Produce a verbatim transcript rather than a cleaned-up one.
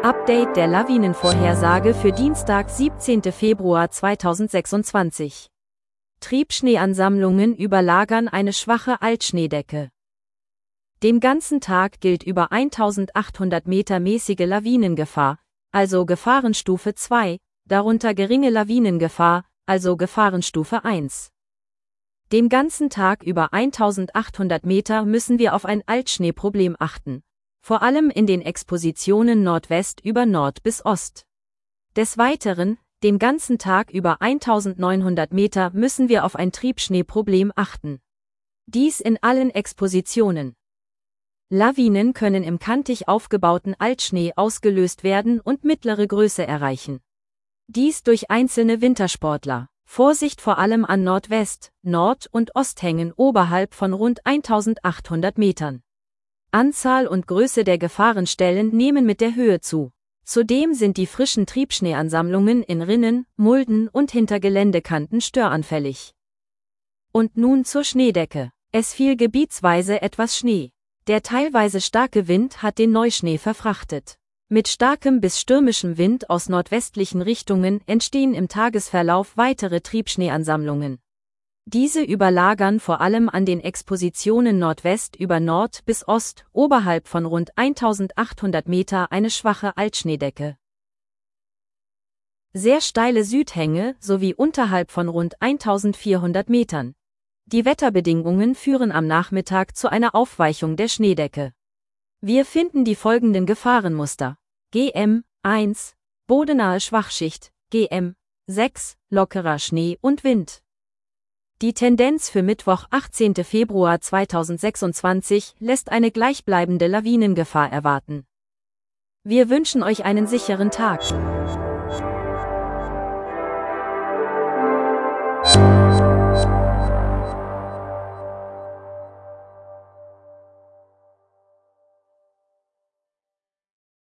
Update der Lawinenvorhersage für Dienstag, siebzehnten Februar zweitausendsechsundzwanzig. Triebschneeansammlungen überlagern eine schwache Altschneedecke. Den ganzen Tag gilt über eintausendachthundert Meter mäßige Lawinengefahr, also Gefahrenstufe zwei, darunter geringe Lawinengefahr, also Gefahrenstufe eins. Den ganzen Tag über eintausendachthundert Meter müssen wir auf ein Altschneeproblem achten, vor allem in den Expositionen Nordwest über Nord bis Ost. Des Weiteren, den ganzen Tag über eintausendneunhundert Meter müssen wir auf ein Triebschneeproblem achten. Dies in allen Expositionen. Lawinen können im kantig aufgebauten Altschnee ausgelöst werden und mittlere Größe erreichen. Dies durch einzelne Wintersportler. Vorsicht vor allem an Nordwest-, Nord- und Osthängen oberhalb von rund eintausendachthundert Metern. Anzahl und Größe der Gefahrenstellen nehmen mit der Höhe zu. Zudem sind die frischen Triebschneeansammlungen in Rinnen, Mulden und hinter Geländekanten störanfällig. Und nun zur Schneedecke. Es fiel gebietsweise etwas Schnee. Der teilweise starke Wind hat den Neuschnee verfrachtet. Mit starkem bis stürmischem Wind aus nordwestlichen Richtungen entstehen im Tagesverlauf weitere Triebschneeansammlungen. Diese überlagern vor allem an den Expositionen Nordwest über Nord bis Ost, oberhalb von rund eintausendachthundert Meter eine schwache Altschneedecke. Sehr steile Südhänge sowie unterhalb von rund eintausendvierhundert Metern. Die Wetterbedingungen führen am Nachmittag zu einer Aufweichung der Schneedecke. Wir finden die folgenden Gefahrenmuster: G M eins, bodenahe Schwachschicht, G M sechs, lockerer Schnee und Wind. Die Tendenz für Mittwoch, achtzehnten Februar zweitausendsechsundzwanzig, lässt eine gleichbleibende Lawinengefahr erwarten. Wir wünschen euch einen sicheren Tag.